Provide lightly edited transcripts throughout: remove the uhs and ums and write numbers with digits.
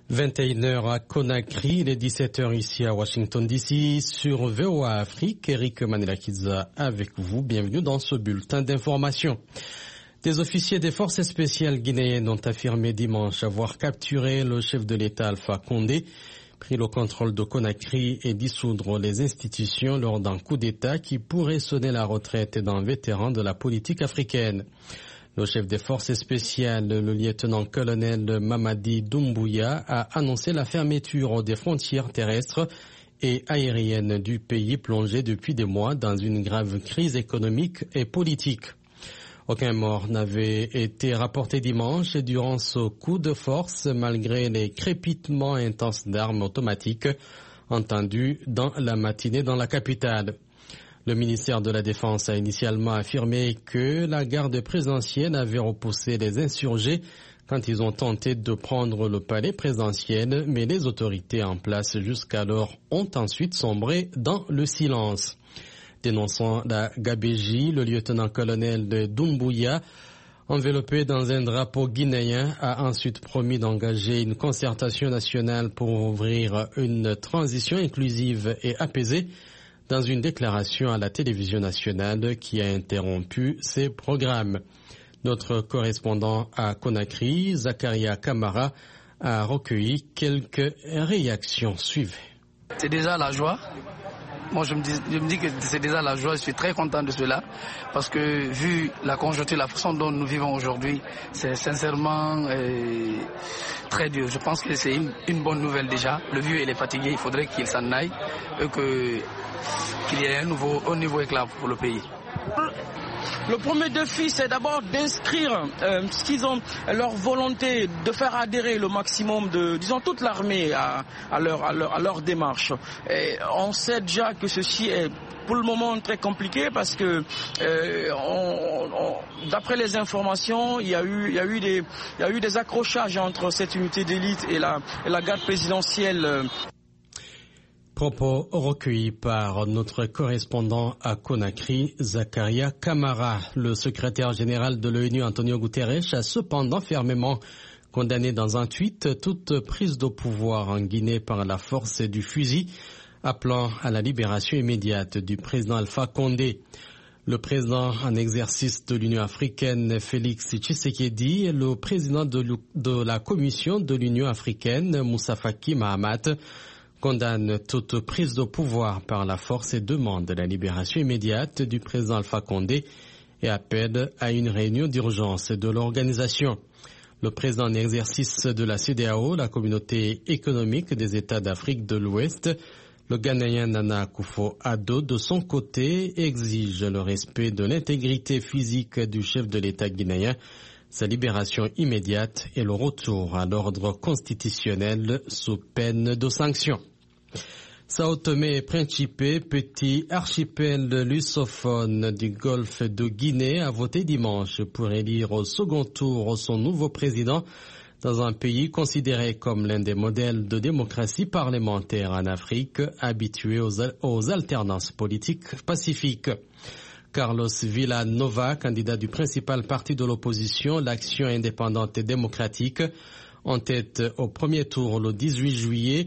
21h à Conakry, il est 17h ici à Washington DC sur VOA Afrique. Eric Manelakiza avec vous. Bienvenue dans ce bulletin d'information. Des officiers des forces spéciales guinéennes ont affirmé dimanche avoir capturé le chef de l'État Alpha Condé, pris le contrôle de Conakry et dissoudre les institutions lors d'un coup d'État qui pourrait sonner la retraite d'un vétéran de la politique africaine. Le chef des forces spéciales, le lieutenant-colonel Mamadi Doumbouya, a annoncé la fermeture des frontières terrestres et aériennes du pays plongé depuis des mois dans une grave crise économique et politique. Aucun mort n'avait été rapporté dimanche durant ce coup de force malgré les crépitements intenses d'armes automatiques entendus dans la matinée dans la capitale. Le ministère de la Défense a initialement affirmé que la garde présidentielle avait repoussé les insurgés quand ils ont tenté de prendre le palais présidentiel, mais les autorités en place jusqu'alors ont ensuite sombré dans le silence. Dénonçant la gabégie, le lieutenant-colonel de Doumbouya, enveloppé dans un drapeau guinéen, a ensuite promis d'engager une concertation nationale pour ouvrir une transition inclusive et apaisée, dans une déclaration à la télévision nationale qui a interrompu ses programmes. Notre correspondant à Conakry, Zakaria Kamara, a recueilli quelques réactions. Suivez. C'est déjà la joie. Moi, je me dis que c'est déjà la joie. Je suis très content de cela parce que vu la conjoncture, la façon dont nous vivons aujourd'hui, c'est sincèrement très dur. Je pense que c'est une bonne nouvelle déjà. Le vieux, il est fatigué, il faudrait qu'il s'en aille et qu'il y ait un nouveau éclat pour le pays. Le premier défi, c'est d'abord d'inscrire ce qu'ils ont, leur volonté de faire adhérer le maximum de, disons, toute l'armée à leur démarche. Et on sait déjà que ceci est pour le moment très compliqué parce que d'après les informations, il y a eu des accrochages entre cette unité d'élite et la garde présidentielle. Propos recueillis par notre correspondant à Conakry, Zakaria Kamara. Le secrétaire général de l'ONU, Antonio Guterres, a cependant fermement condamné dans un tweet toute prise de pouvoir en Guinée par la force du fusil, appelant à la libération immédiate du président Alpha Condé. Le président en exercice de l'Union africaine, Félix Tshisekedi, et le président de la Commission de l'Union africaine, Moussa Faki Mahamat, condamne toute prise de pouvoir par la force et demande la libération immédiate du président Alpha Condé et appelle à une réunion d'urgence de l'organisation. Le président en exercice de la CEDEAO, la communauté économique des États d'Afrique de l'Ouest, le Ghanéen Nana Akufo-Addo, de son côté, exige le respect de l'intégrité physique du chef de l'État guinéen, sa libération immédiate et le retour à l'ordre constitutionnel sous peine de sanctions. Sao Tomé et Principe, petit archipel lusophone du golfe de Guinée, a voté dimanche pour élire au second tour son nouveau président dans un pays considéré comme l'un des modèles de démocratie parlementaire en Afrique, habitué aux alternances politiques pacifiques. Carlos Villanova, candidat du principal parti de l'opposition, l'Action indépendante et démocratique, en tête au premier tour le 18 juillet,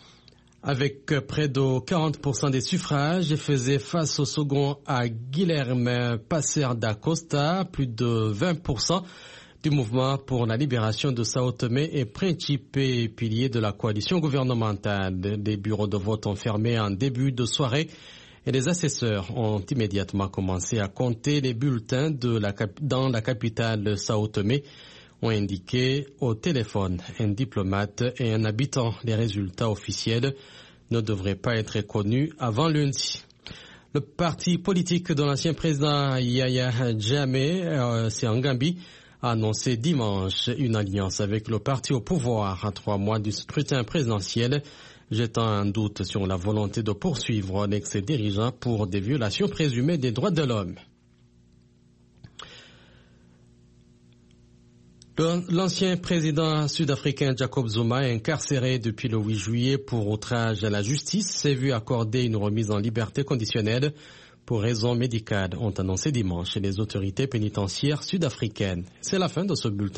avec près de 40% des suffrages, faisait face au second à Guilherme Passer da Costa, plus de 20% du mouvement pour la libération de Sao Tomé et Principe, pilier de la coalition gouvernementale. Les bureaux de vote ont fermé en début de soirée et les assesseurs ont immédiatement commencé à compter les bulletins dans la capitale Sao Tomé, ont indiqué au téléphone un diplomate et un habitant. Les résultats officiels ne devraient pas être connus avant lundi. Le parti politique de l'ancien président Yahya Jammeh, c'est en Gambie, a annoncé dimanche une alliance avec le parti au pouvoir à 3 mois du scrutin présidentiel, jetant un doute sur la volonté de poursuivre l'ex-dirigeant pour des violations présumées des droits de l'homme. L'ancien président sud-africain Jacob Zuma, incarcéré depuis le 8 juillet pour outrage à la justice, s'est vu accorder une remise en liberté conditionnelle pour raisons médicales, ont annoncé dimanche les autorités pénitentiaires sud-africaines. C'est la fin de ce bulletin.